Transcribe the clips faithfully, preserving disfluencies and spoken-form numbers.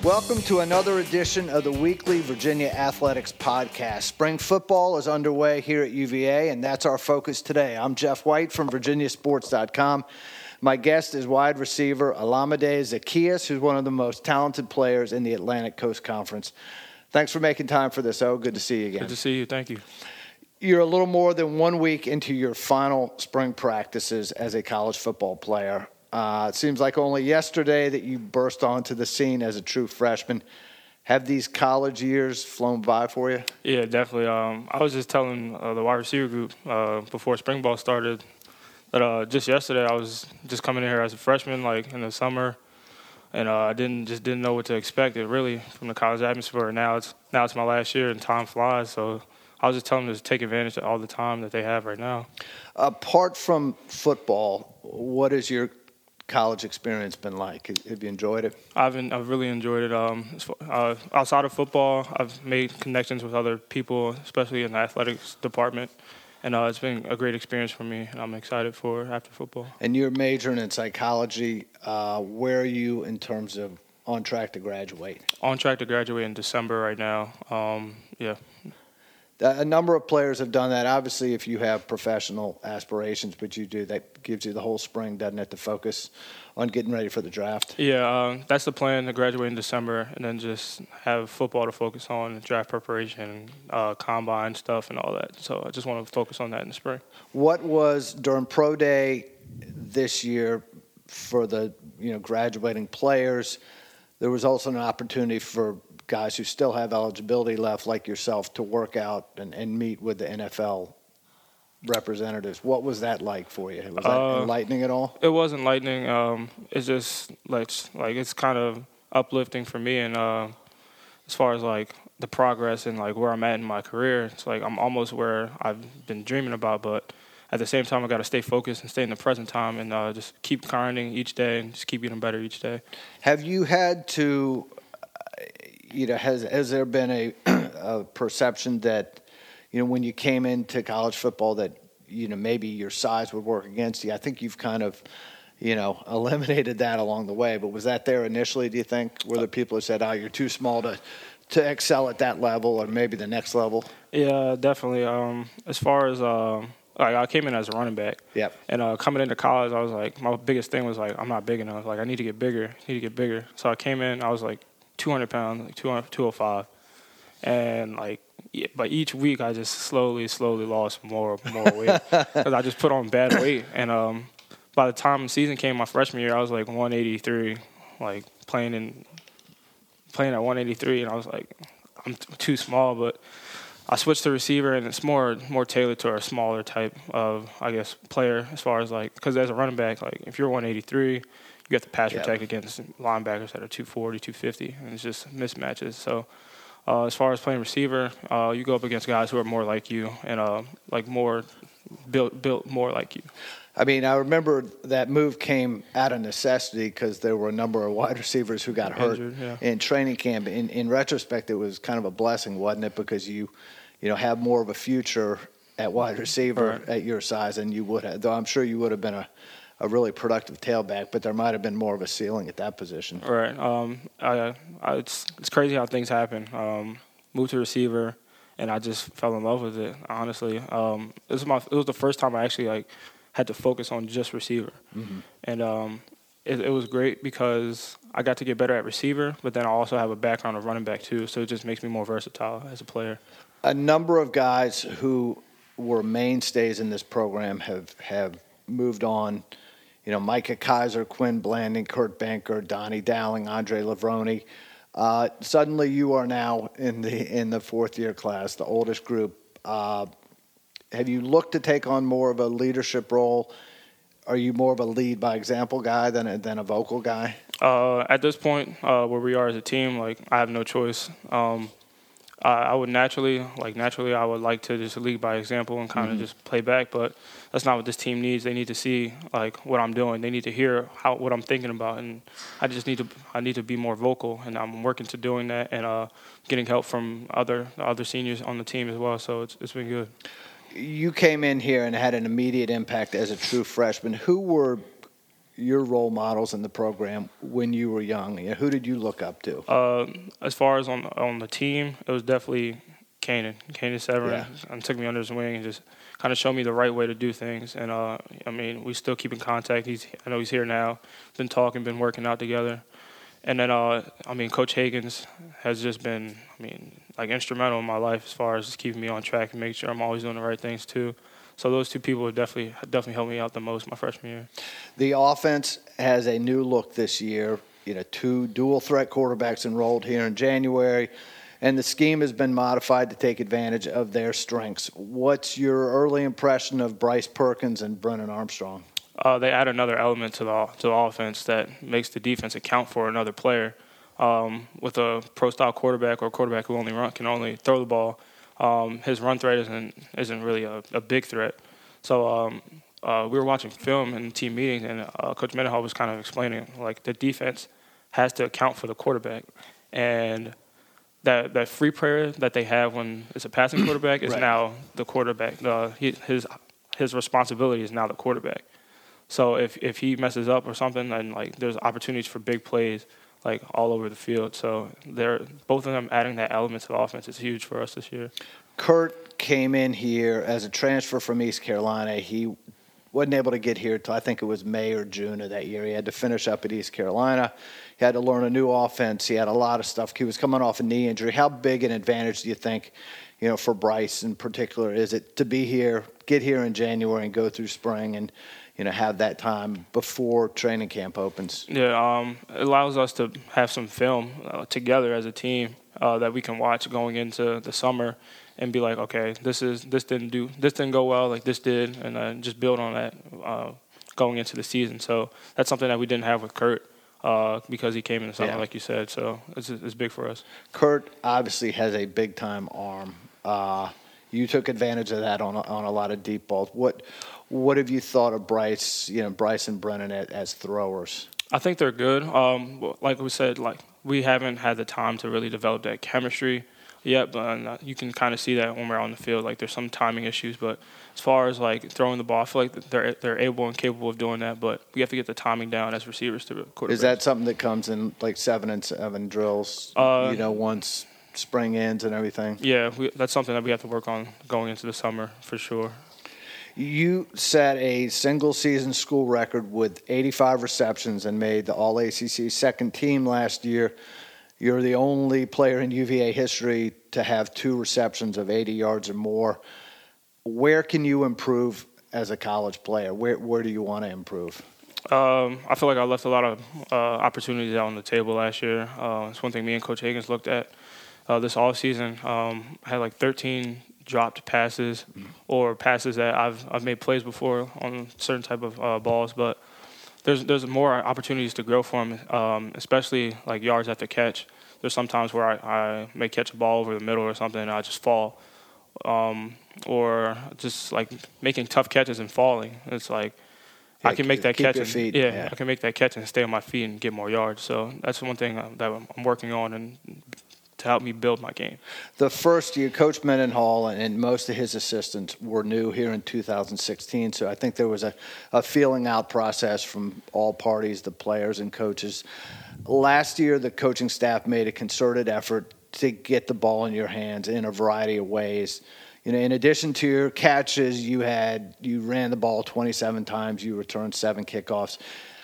Welcome to another edition of the weekly Virginia Athletics podcast. Spring football is underway here at U V A, and that's our focus today. I'm Jeff White from Virginia Sports dot com. My guest is wide receiver Olamide Zaccheaus, who's one of the most talented players in the Atlantic Coast Conference. Thanks for making time for this, O. Good to see you again. Good to see you. Thank you. You're a little more than one week into your final spring practices as a college football player. Uh, it seems like only yesterday that you burst onto the scene as a true freshman. Have these college years flown by for you? Yeah, definitely. Um, I was just telling uh, the wide receiver group uh, before spring ball started that uh, just yesterday I was just coming in here as a freshman, like in the summer, and uh, I didn't just didn't know what to expect. It really from the college atmosphere. Now it's now it's my last year, and time flies. So I was just telling them to take advantage of all the time that they have right now. Apart from football, what is your college experience been like? Have you enjoyed it? I've been, I've really enjoyed it. Um, uh, outside of football, I've made connections with other people, especially in the athletics department, and uh, it's been a great experience for me, and I'm excited for after football. And you're majoring in psychology. Uh, where are you in terms of on track to graduate? On track to graduate in December right now. Um, yeah. A number of players have done that. Obviously, if you have professional aspirations, but you do, that gives you the whole spring, doesn't it, to focus on getting ready for the draft? Yeah, uh, that's the plan, to graduate in December and then just have football to focus on, draft preparation, uh, combine stuff and all that. So I just want to focus on that in the spring. What was during Pro Day this year for the you know graduating players? There was also an opportunity for guys who still have eligibility left, like yourself, to work out and, and meet with the N F L representatives. What was that like for you? Was that uh, enlightening at all? It was enlightening. Um, it's just like like it's kind of uplifting for me, and uh, as far as like the progress and like where I'm at in my career, it's like I'm almost where I've been dreaming about, but at the same time, I got to stay focused and stay in the present time and uh, just keep grinding each day and just keep getting better each day. Have you had to? You know, has has there been a, a perception that, you know, when you came into college football that, you know, maybe your size would work against you? I think you've kind of, you know, eliminated that along the way. But was that there initially, do you think? Were there people who said, oh, you're too small to, to excel at that level or maybe the next level? Yeah, definitely. Um, as far as uh, like I came in as a running back. Yep. And uh, coming into college, I was like, my biggest thing was like, I'm not big enough. Like, I need to get bigger. I need to get bigger. So I came in, I was like, two hundred pounds, like two hundred, two oh five. And, like, yeah, but each week I just slowly, slowly lost more more weight because I just put on bad weight. And um, by the time the season came, my freshman year, I was, like, one eighty-three, like, playing in playing at one eighty-three. And I was like, I'm t- too small. But I switched to receiver, and it's more more tailored to a smaller type of, I guess, player as far as, like, because as a running back, like, if you're one eighty-three – you have to pass protect yep. against linebackers that are two forty, two fifty, and it's just mismatches. So uh, as far as playing receiver, uh, you go up against guys who are more like you and uh, like more built built more like you. I mean, I remember that move came out of necessity because there were a number of wide receivers who got hurt Injured, yeah. in training camp. In, in retrospect, it was kind of a blessing, wasn't it? Because you, you know, have more of a future at wide receiver right. at your size than you would have. Though I'm sure you would have been a a really productive tailback, but there might have been more of a ceiling at that position. Right. Um, I, I, it's it's crazy how things happen. Um, moved to receiver, and I just fell in love with it. Honestly, um, it was my it was the first time I actually like had to focus on just receiver, mm-hmm. and um, it, it was great because I got to get better at receiver, but then I also have a background of running back too, so it just makes me more versatile as a player. A number of guys who were mainstays in this program have have moved on. You know, Micah Kiser, Quinn Blanding, Kurt Banker, Donnie Dowling, Andre Lavroni. Uh, suddenly you are now in the in the fourth-year class, the oldest group. Uh, have you looked to take on more of a leadership role? Are you more of a lead-by-example guy than a, than a vocal guy? Uh, at this point, uh, where we are as a team, like, I have no choice. Um, I, I would naturally, like, naturally I would like to just lead by example and kind of mm-hmm. just play back, but that's not what this team needs. They need to see, like, what I'm doing. They need to hear how what I'm thinking about, and I just need to I need to be more vocal, and I'm working to doing that and uh, getting help from other other seniors on the team as well, so it's it's been good. You came in here and had an immediate impact as a true freshman. Who were your role models in the program when you were young? You know, who did you look up to? Uh, as far as on on the team, it was definitely Kanan. Kanan Severin Yeah. and took me under his wing and just kind of showed me the right way to do things. And uh, I mean, we still keep in contact. He's I know he's here now. Been talking, been working out together. And then uh, I mean, Coach Higgins has just been, I mean, like instrumental in my life as far as just keeping me on track and making sure I'm always doing the right things too. So those two people have definitely definitely helped me out the most my freshman year. The offense has a new look this year. You know, two dual threat quarterbacks enrolled here in January, and the scheme has been modified to take advantage of their strengths. What's your early impression of Bryce Perkins and Brennan Armstrong? Uh, they add another element to the to the offense that makes the defense account for another player. Um, with a pro-style quarterback or a quarterback who only run can only throw the ball, um, his run threat isn't isn't really a, a big threat. So um, uh, we were watching film in team meetings, and uh, Coach Mendenhall was kind of explaining like the defense has to account for the quarterback, and that that free prayer that they have when it's a passing quarterback is Right. now the quarterback. The, he, his his responsibility is now the quarterback. So if if he messes up or something, then like there's opportunities for big plays like all over the field. So they're both of them adding that element to the offense is huge for us this year. Kurt came in here as a transfer from East Carolina. He wasn't able to get here until I think it was May or June of that year. He had to finish up at East Carolina. He had to learn a new offense. He had a lot of stuff. He was coming off a knee injury. How big an advantage do you think, you know, for Bryce in particular, is it to be here, get here in January and go through spring and, you know, have that time before training camp opens? Yeah, um, it allows us to have some film uh, together as a team uh, that we can watch going into the summer and be like, okay, this is this didn't do this didn't go well, like this did, and uh, just build on that uh, going into the season. So that's something that we didn't have with Kurt uh, because he came in the summer, Yeah. like you said. So it's it's big for us. Kurt obviously has a big time arm. Uh, you took advantage of that on a, on a lot of deep balls. What what have you thought of Bryce? You know, Bryce and Brennan as, as throwers. I think they're good. Um, like we said, like we haven't had the time to really develop that chemistry yet, but uh, you can kind of see that when we're on the field. Like there's some timing issues, but as far as like throwing the ball, I feel like they're they're able and capable of doing that. But we have to get the timing down as receivers to quarterbacks. Is that something that comes in like seven and seven drills? Uh, you know, once spring ends and everything. Yeah, we, that's something that we have to work on going into the summer for sure. You set a single season school record with eighty-five receptions and made the All A C C second team last year. You're the only player in U V A history to have two receptions of eighty yards or more. Where can you improve as a college player? Where where do you want to improve? Um, I feel like I left a lot of uh, opportunities out on the table last year. Uh, it's one thing me and Coach Higgins looked at uh, this offseason. Um, I had like thirteen dropped passes or passes that I've I've made plays before on certain type of uh, balls, but there's there's more opportunities to grow for him, um, especially like yards after catch. There's sometimes where I, I may catch a ball over the middle or something and I just fall, um, or just like making tough catches and falling. It's like Yeah, I can make that keep catch your and feet, yeah, yeah. I can make that catch and stay on my feet and get more yards. So that's one thing that I'm working on and to help me build my game. The first year, Coach Mendenhall and, and most of his assistants were new here in two thousand sixteen, so I think there was a, a feeling out process from all parties, the players and coaches. Last year, the coaching staff made a concerted effort to get the ball in your hands in a variety of ways. You know, in addition to your catches, you had you ran the ball twenty-seven times, you returned seven kickoffs.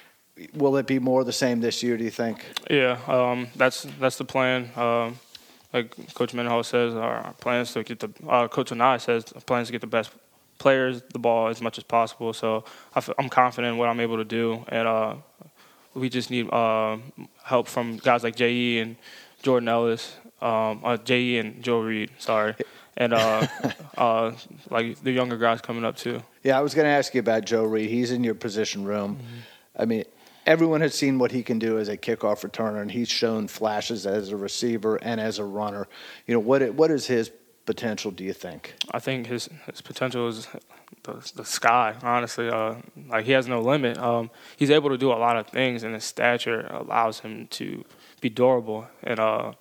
Will it be more the same this year, do you think? Yeah, um, that's that's the plan. Um, like Coach Mendenhall says, our plan is to get the uh, Coach Anai says the plan is to get the best players the ball as much as possible. So I f- I'm confident in what I'm able to do, and uh, we just need uh, help from guys like J E and Jordan Ellis, um, uh, J E and Joe Reed. Sorry, and uh, uh, like the younger guys coming up too. Yeah, I was going to ask you about Joe Reed. He's in your position room. Mm-hmm. I mean, everyone has seen what he can do as a kickoff returner, and he's shown flashes as a receiver and as a runner. You know, what what is his potential, do you think? I think his his potential is the, the sky, honestly. Uh, like, he has no limit. Um, he's able to do a lot of things, and his stature allows him to be durable. And uh,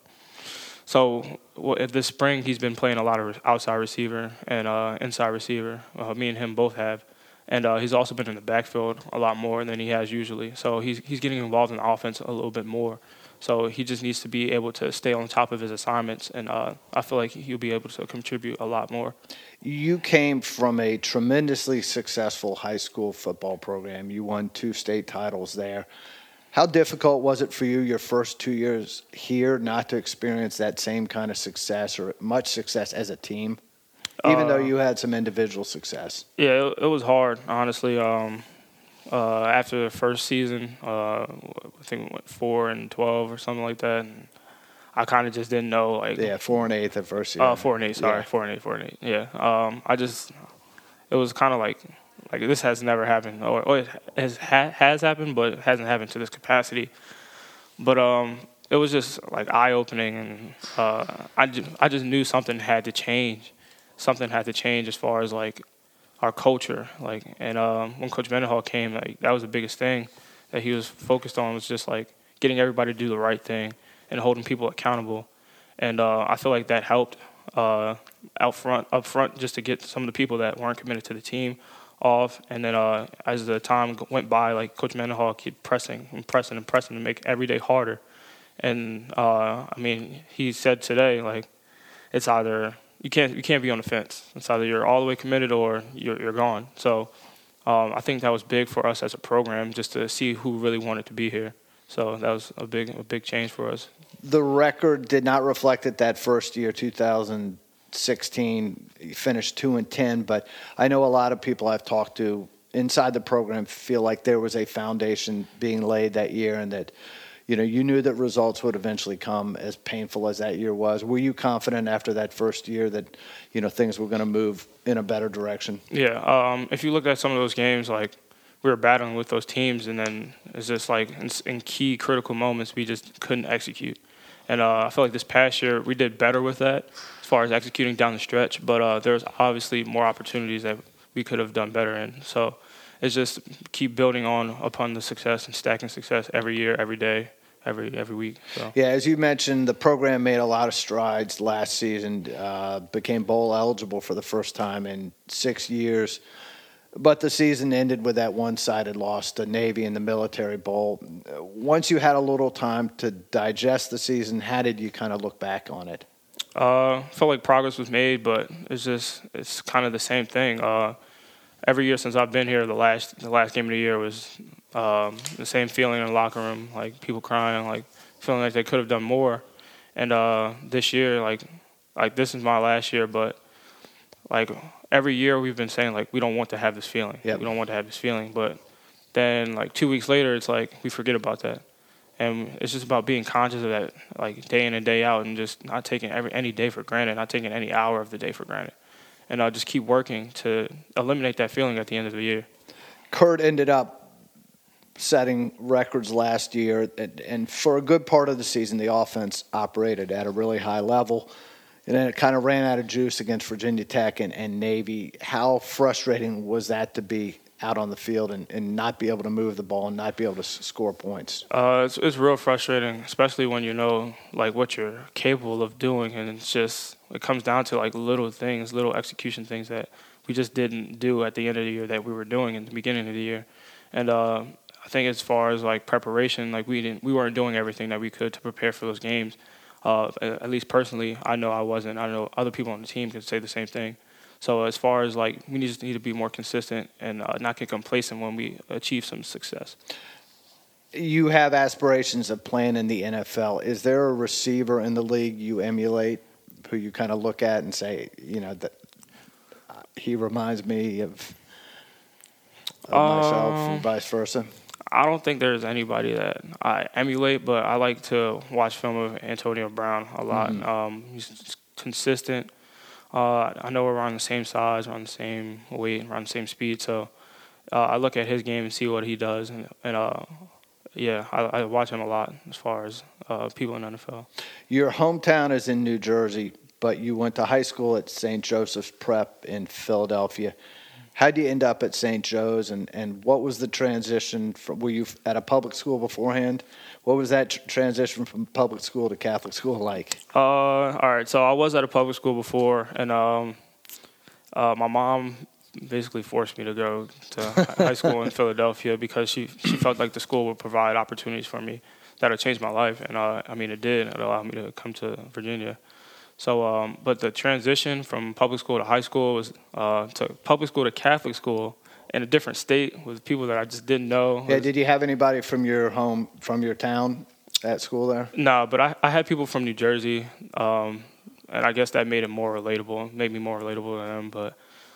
so well, this spring, he's been playing a lot of outside receiver and uh, inside receiver. Uh, me and him both have. And uh, he's also been in the backfield a lot more than he has usually. So he's he's getting involved in the offense a little bit more. So he just needs to be able to stay on top of his assignments, and uh, I feel like he'll be able to contribute a lot more. You came from a tremendously successful high school football program. You won two state titles there. How difficult was it for you your first two years here not to experience that same kind of success or much success as a team, even uh, though you had some individual success? Yeah, it, it was hard, honestly. Um, uh, after the first season, uh, I think we went four and twelve or something like that, and I kind of just didn't know. Like yeah, four and eight at first year. Uh, four and eight. Sorry, yeah. four and eight, four and eight. Yeah. Um, I just, it was kind of like, like this has never happened, or, or it has ha- has happened, but it hasn't happened to this capacity. But um, it was just like eye opening, and uh, I just, I just knew something had to change. Something had to change as far as like our culture, like, and um, when Coach Mendenhall came, like that was the biggest thing that he was focused on, was just like getting everybody to do the right thing and holding people accountable. And uh, I feel like that helped uh, out front, up front, just to get some of the people that weren't committed to the team off. And then uh, as the time went by, like Coach Mendenhall kept pressing and pressing and pressing to make every day harder. And uh, I mean, he said today, like, it's either you can't you can't be on the fence. It's either you're all the way committed or you're you're gone. So um, I think that was big for us as a program, just to see who really wanted to be here. So that was a big a big change for us. The record did not reflect it that first year, two thousand sixteen. You finished two and ten, but I know a lot of people I've talked to inside the program feel like there was a foundation being laid that year, and that you know you knew that results would eventually come. As painful as that year was, were you confident after that first year that you know things were going to move in a better direction? Yeah. Um, if you look at some of those games, like, we were battling with those teams, and then it's just like in, in key critical moments we just couldn't execute. And uh, I feel like this past year we did better with that as far as executing down the stretch, but uh, there's obviously more opportunities that we could have done better in. So it's just keep building on upon the success and stacking success every year, every day, every every week. So. Yeah, as you mentioned, the program made a lot of strides last season, uh, became bowl eligible for the first time in six years. But the season ended with that one-sided loss to Navy in the Military Bowl. Once you had a little time to digest the season, how did you kind of look back on it? Uh, felt like progress was made, but it's just it's kind of the same thing. Uh, every year since I've been here, the last the last game of the year was um, the same feeling in the locker room, like people crying, like feeling like they could have done more. And uh, this year, like like this is my last year, but like every year we've been saying, like, we don't want to have this feeling. Yep. We don't want to have this feeling. But then, like, two weeks later, it's like we forget about that. And it's just about being conscious of that, like, day in and day out, and just not taking every any day for granted, not taking any hour of the day for granted. And uh, just keep working to eliminate that feeling at the end of the year. Kurt ended up setting records last year, and, and for a good part of the season, the offense operated at a really high level. And then it kind of ran out of juice against Virginia Tech and, and Navy. How frustrating was that to be out on the field and, and not be able to move the ball and not be able to s- score points? Uh, it's, it's real frustrating, especially when you know, like, what you're capable of doing. And it's just, it comes down to, like, little things, little execution things that we just didn't do at the end of the year that we were doing in the beginning of the year. And uh, I think as far as, like, preparation, like, we didn't, we weren't doing everything that we could to prepare for those games. Uh, at least personally, I know I wasn't. I know other people on the team could say the same thing. So as far as, like, we just need to be more consistent and uh, not get complacent when we achieve some success. You have aspirations of playing in the N F L. Is there a receiver in the league you emulate, who you kind of look at and say, you know, that uh, he reminds me of, of um, myself and vice versa? I don't think there's anybody that I emulate, but I like to watch film of Antonio Brown a lot. Mm-hmm. Um, he's consistent. Uh, I know we're around the same size, around the same weight, around the same speed. So uh, I look at his game and see what he does. And, and uh, yeah, I, I watch him a lot as far as uh, people in the N F L. Your hometown is in New Jersey, but you went to high school at Saint Joseph's Prep in Philadelphia. How did you end up at Saint Joe's, and, and what was the transition from, were you at a public school beforehand? What was that tr- transition from public school to Catholic school like? Uh, all right, so I was at a public school before, and um, uh, my mom basically forced me to go to high school in Philadelphia because she she felt like the school would provide opportunities for me that would change my life, and uh, I mean it did. It allowed me to come to Virginia. So, um, but the transition from public school to high school was uh, to public school to Catholic school in a different state with people that I just didn't know. Yeah, did you have anybody from your home, from your town at school there? No, but I, I had people from New Jersey, um, and I guess that made it more relatable, made me more relatable to them. But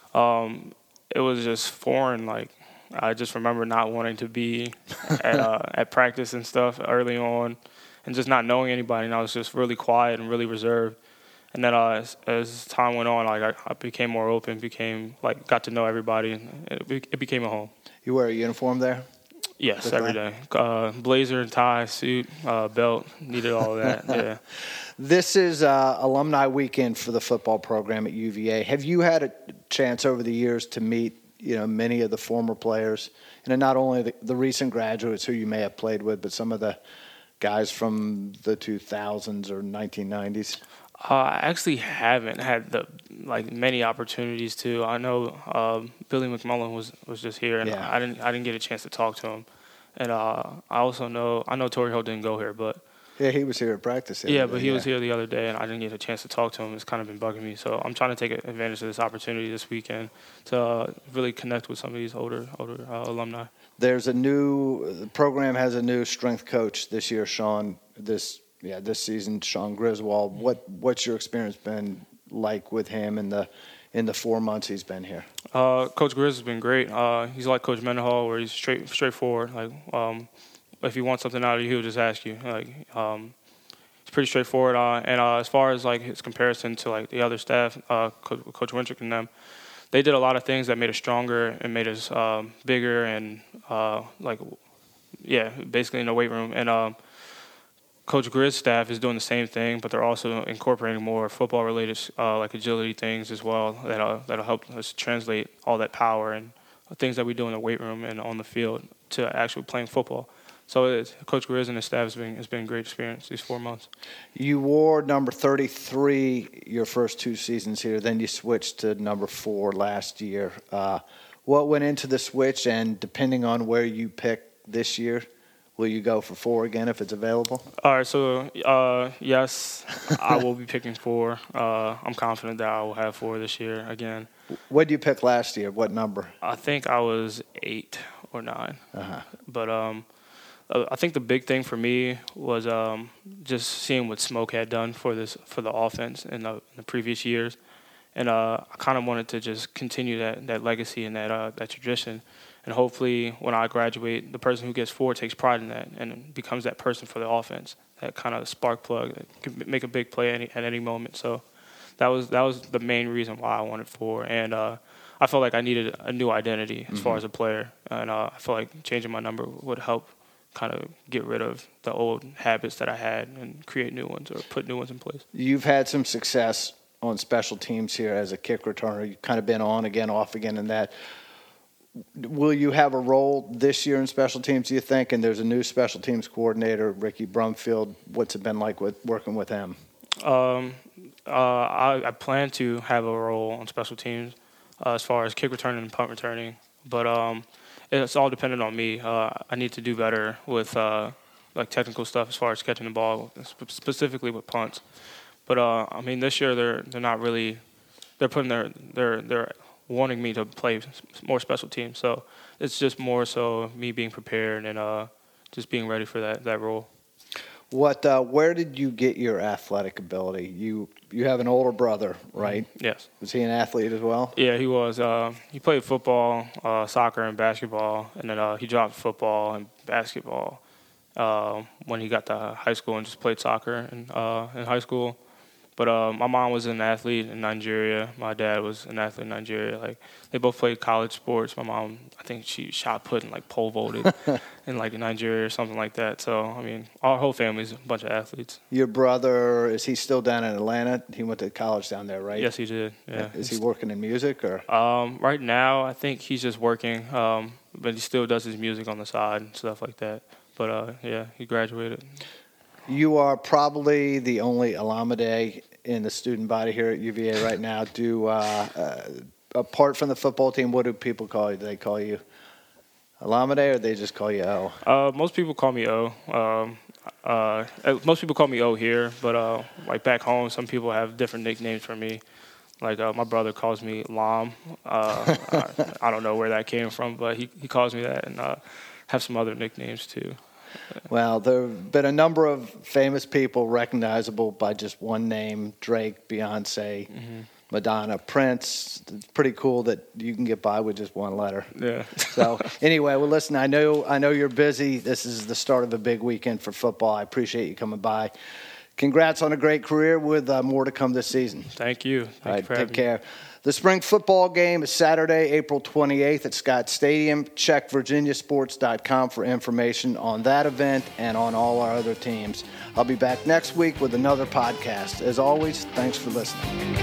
um, it was just foreign. Like I just remember not wanting to be at uh, at practice and stuff early on, and just not knowing anybody. And I was just really quiet and really reserved. And then uh, as, as time went on, like I, I became more open, became like got to know everybody, and it, be, it became a home. You wear a uniform there? Yes, With every that? day. Uh, blazer and tie, suit, uh, belt, needed all of that. Yeah. This is uh, alumni weekend for the football program at U V A. Have you had a chance over the years to meet, you know, many of the former players, and not only the, the recent graduates who you may have played with, but some of the guys from the two thousands or nineteen nineties? Uh, I actually haven't had the like many opportunities to. I know um, Billy McMullen was, was just here, and Yeah. I didn't I didn't get a chance to talk to him. And uh, I also know I know Torrey Holt didn't go here, but Yeah, he was here at practice. the yeah, other but day, he was here the other day, and I didn't get a chance to talk to him. It's kind of been bugging me, so I'm trying to take advantage of this opportunity this weekend to uh, really connect with some of these older older uh, alumni. There's a new the program has a new strength coach this year, Sean. This yeah, this season, Sean Griswold. What what's your experience been like with him in the in the four months he's been here? Uh, Coach Grizz has been great. Uh, he's like Coach Mendenhall, where he's straight straightforward. Like um, if you want something out of you, he'll just ask you. Like um, it's pretty straightforward. Uh, and uh, as far as like his comparison to like the other staff, uh, Coach, Coach Wintrick and them, they did a lot of things that made us stronger and made us um, bigger and uh, like yeah, basically in the weight room. And um, Coach Grizz's staff is doing the same thing, but they're also incorporating more football-related, uh, like agility things as well that uh, that'll help us translate all that power and things that we do in the weight room and on the field to actually playing football. So it's, Coach Grizz and his staff has been has been a great experience these four months. You wore number thirty-three your first two seasons here. Then you switched to number four last year. Uh, what went into the switch, and depending on where you pick this year, will you go for four again if it's available? All right, so uh, yes, I will be picking four. Uh, I'm confident that I will have four this year again. What did you pick last year? What number? I think I was eight or nine. Uh-huh. But um, uh, I think the big thing for me was um, just seeing what Smoke had done for this for the offense in the, in the previous years, and uh, I kind of wanted to just continue that, that legacy and that uh, that tradition. And hopefully, when I graduate, the person who gets four takes pride in that and becomes that person for the offense, that kind of spark plug that can make a big play at any, at any moment. So that was that was the main reason why I wanted four. And uh, I felt like I needed a new identity as mm-hmm. far as a player. And uh, I felt like changing my number would help kind of get rid of the old habits that I had and create new ones or put new ones in place. You've had some success on special teams here as a kick returner. You've kind of been on again, off again in that. Will you have a role this year in special teams, do you think? And there's a new special teams coordinator, Ricky Brumfield. What's it been like with working with him? Um, uh, I, I plan to have a role on special teams uh, as far as kick returning and punt returning. But um, it's all dependent on me. Uh, I need to do better with uh, like technical stuff as far as catching the ball, specifically with punts. But uh, I mean, this year they're they're not really they're putting their their their wanting me to play more special teams. So it's just more so me being prepared and uh, just being ready for that, that role. What? Uh, where did you get your athletic ability? You you have an older brother, right? Yes. Was he an athlete as well? Yeah, he was. Uh, he played football, uh, soccer, and basketball, and then uh, he dropped football and basketball uh, when he got to high school and just played soccer in, uh, in high school. But uh, my mom was an athlete in Nigeria. My dad was an athlete in Nigeria. Like they both played college sports. My mom, I think she shot put and like pole vaulted in like Nigeria or something like that. So I mean, our whole family's a bunch of athletes. Your brother, is he still down in Atlanta? He went to college down there, right? Yes, he did. Yeah. Is he working in music or? Um, right now, I think he's just working, um, but he still does his music on the side and stuff like that. But uh, yeah, he graduated. You are probably the only Alameda in the student body here at U V A right now. Do uh, uh, apart from the football team, what do people call you? Do they call you Olamide, or they just call you O? Uh, most people call me O. Um, uh, most people call me O here, but uh, like back home, some people have different nicknames for me. Like uh, my brother calls me Lam. Uh, I, I don't know where that came from, but he, he calls me that, and uh, have some other nicknames too. Well, there have been a number of famous people recognizable by just one name: Drake, Beyonce, mm-hmm. Madonna, Prince. It's pretty cool that you can get by with just one letter. Yeah. So anyway, well, listen, I know I know you're busy. This is the start of a big weekend for football. I appreciate you coming by. Congrats on a great career with uh, more to come this season. Thank you. Thank All right, you for take having care. me. The spring football game is Saturday, April twenty-eighth at Scott Stadium. Check virginia sports dot com for information on that event and on all our other teams. I'll be back next week with another podcast. As always, thanks for listening.